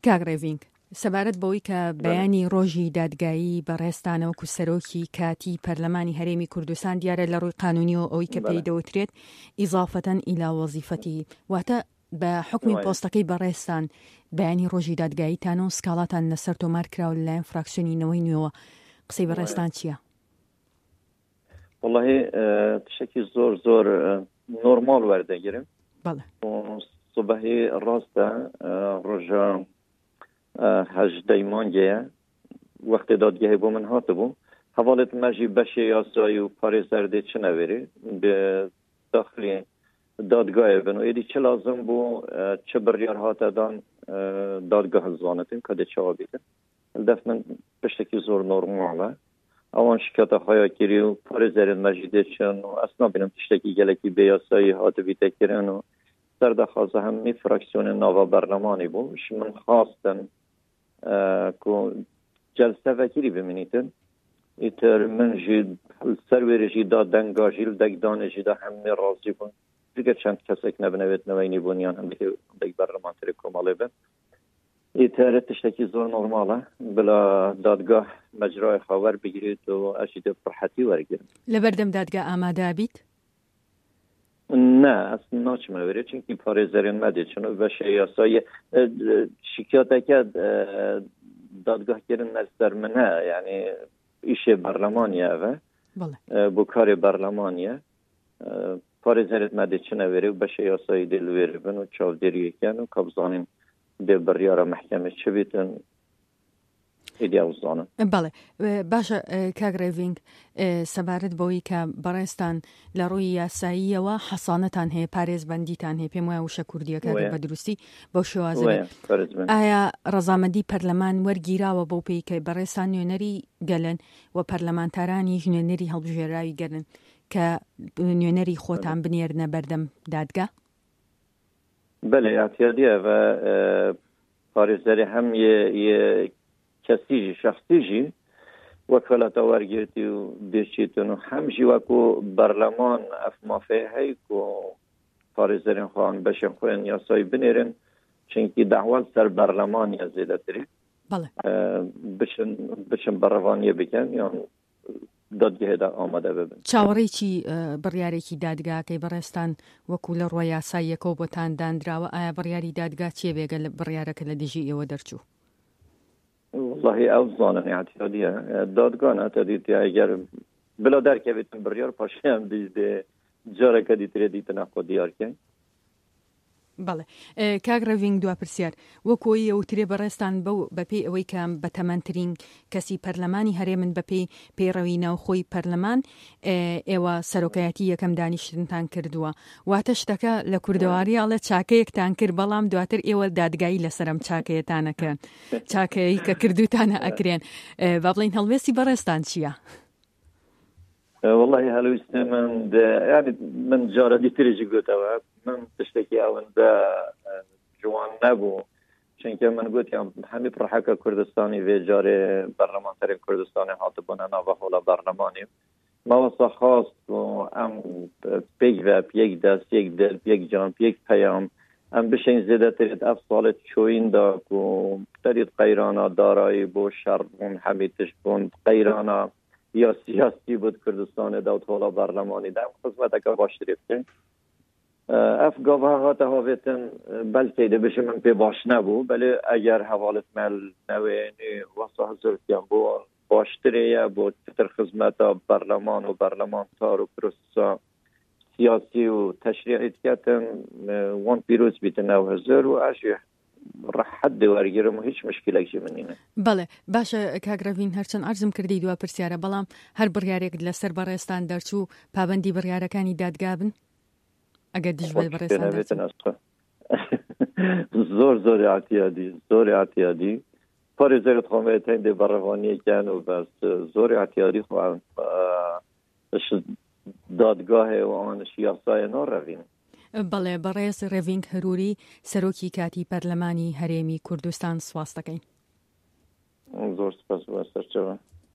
کاگڕێڤینگ سەبارەت بەوەی کە بەیانی ڕۆژی دادگایی بەڕێستانەوەکو سەرۆکی کاتی پەرلەمانی هەرێمی کوردستان دیارە لە ڕووی قانونیەوە ئەوەی کە پێی دەوترێت ئیزافەتەن ئیلا وەزیفەتی واتە بە حکمی پۆستەکەی بەڕێستان بەیانی ڕۆژی دادگاییتان و سکاڵاتان لەسەر تۆمار کراوە لەلایەن فراکسیۆنینەوەی نوێوە قسەی بەڕێستان چییە؟ والله تشتێکی زۆر نۆرمال وەردەگیرم. سبەحی ڕاستە ڕۆژە هەژدەی مانگەیە وەختێ دادگەهی بۆ من هاتبوو هەواڵێت مەژی بەشی یاسایی و پارێزەردێ چ نەوێری داخلی دادگایە بن و ئێدی چ لازم بوو چه بڕیار هاتەدان دادگاه زانەتیم کە دێ چاوابیتن دەف من پشتێکی زۆر نۆرماڵە ئەوان شکاتە خۆیاکیری و پارێزەرێن مەژی دێچن و ئەسنا بینم تشتێکی گەلێکی بێیاسایی هاتبیتەکردن و سەردەخوازە هەممی فراکسیۆنە ناوە بەرلەمانی بوو من خواستن جلسە vekirî bimînîtin îtir min jî ser wêrê jî da denga jî li degdanê jî da hemî razî bûn diger çend kesek nebinevêtneweynî bûniyan hemdekî berlemanterê komalê bin îtir tiştekî zor normal e bila dadgah mecrayê xwe werbigirît û ez jî dê birhetî wergirim. Li ber dem dadgah amade bît? Ne, ez naçime wêrê çünkü parêzerên me dê çin û veşê yasayê şikayeteke dadgahkirin ser min he yani işê berlemaniye ev bu karê berlemaniye parêzerê me dê çine wêrê û beşê yasayî dê li wêrê bin û çavdêriyêken û kabzanîn dê biryara mehkemê çi bîtin بەڵێ باشە کاگڕێڤینگ سەبارەت بەوەی کە بەڕێستان لە ڕووی یاساییەوە حەسانەتان هەیە پارێزبەندیتان هەیە پێم وایە وشە کوردیەکە بە دروستی بۆ شێوازە ئایا ڕەزامەندی پەرلەمان وەرگیراوە بەو پێی کە بەڕێستان نوێنەری گەلن و پەرلەمانتارانی نوێنەری هەڵبژێراوی گەرن کە نوێنەری خۆتان بنێرنە بەردەم دادگا؟ بەڵێ ئاتیادیە بە پارێزەری هەم کەسیژی شخصیژی وەکەلەتە وەرگرتی و دێچیتن و هەمژی وەکو بەرلەمان ئەف مافێ هەیک و پارێزەرین خۆیان بەشێن خۆیان یاسایی بنێرن چونکی داوال سەر بەرلەمانیە زێدەتری بچن بەڕەوانیە بکەن یان دادگەهێدا ئامادە ببن. چاوەڕێکی بڕیارێکی دادگاکەی بەڕێستان وەکو لە ڕۆی یاساییەکەوە بۆتان دانراوە ئایا بڕیاری دادگا چیە بێگە لە بڕیارەکە لە دژی ئێوە دەرچوو؟ والله ئەو زانن اعتیادیە دادگانە تەدیتی ئەگەر بلا دەرکەوێتن بڕیار پاشیان دیدێ جارێکە دیترێ دیتنە خۆ دیارکەین. بەڵێ کاگڕێڤینگ دوا پرسیار وەکۆی ئەوترێ بەڕێستان بەپێی ئەوەی کە بەتەمەنترین کەسی پەرلەمانی هەرێمن بەپێی پێڕەوی ناوخۆی پەرلەمان ئێوە سەرۆکایەتی یەکەم دانیشتنتان کردووە واتە شتەکە لە کوردەواریاڵە چاکەیەکتان کرد بەڵام دواتر ئێوە دادگایی لەسەرم چاکەیەتانەکەن چاکەی کە کردوتانە ئەکرێن با بڵین هەڵوێستی بەڕێستان چییە؟ والله هەلویستە من جارە دیترێکی گوتەوە من تشتێکی ئەوەندە جوان نەبوو چونکە من گوتیان هەمی پڕحەکە کوردستانی وێ جارێ بەرلەمانتەرین کوردستانی هاتبوونە ناوە هۆڵە بەرلەمانی ماوەسە خواست و ئەم پێک بە پێک دەست یەک دەر پێک جان پێک پەیام ئەم بشین زێدەترێت ئەف ساڵێت چۆیندا و تەریت قەیرانە دارایی بۆ شەڕبوون هەمی تشت بوون قەیرانە یا سیاسی بود کردستان داوت هۆڵە بەرلەمانی دام خزمەتەکە باشتری بکەین ئەف گاڤە هاتە هاوێتن بەلکەی دەبێت من پێ باش نەبوو بەلێ ئەگەر هەواڵت مەل نەوێنی وەسە هەزرتیان بۆ باشترەیە بۆ تر خزمەتە بەرلەمان و بەرلەمانتار و پرۆسسا سیاسی و تەشریعیتکەتن وان پیرۆز بیتن ناو هەزر و ئەژێ ڕەحەت دێوەرگرم و هیچ مشکلێکی منینە. بەڵێ باشە کاگڕێڤین هەرچەند ئەرزم کردی دوا پرسیارە بەڵام هەر بڕیارێک لەسەر بەڕێستان دەرچوو پابەندی بڕیارەکانی دادگا بن ئەگەر دژبێت بەڕێستان زۆر زۆر ئاتیادی پارێزەرت خۆمێتین دێ بەڕەوانیەکەن و بەس زۆر ئاتیادی خۆیان دادگاهێ و ئەوانش یاسایە ناڕەوین. بەڵێ بەڕێز ڕێڤینگ هەروری سەرۆکی کاتی پەرلەمانی هەرێمی کوردستان سواز دەکەین. زۆر سپاس بە سەرچەوە.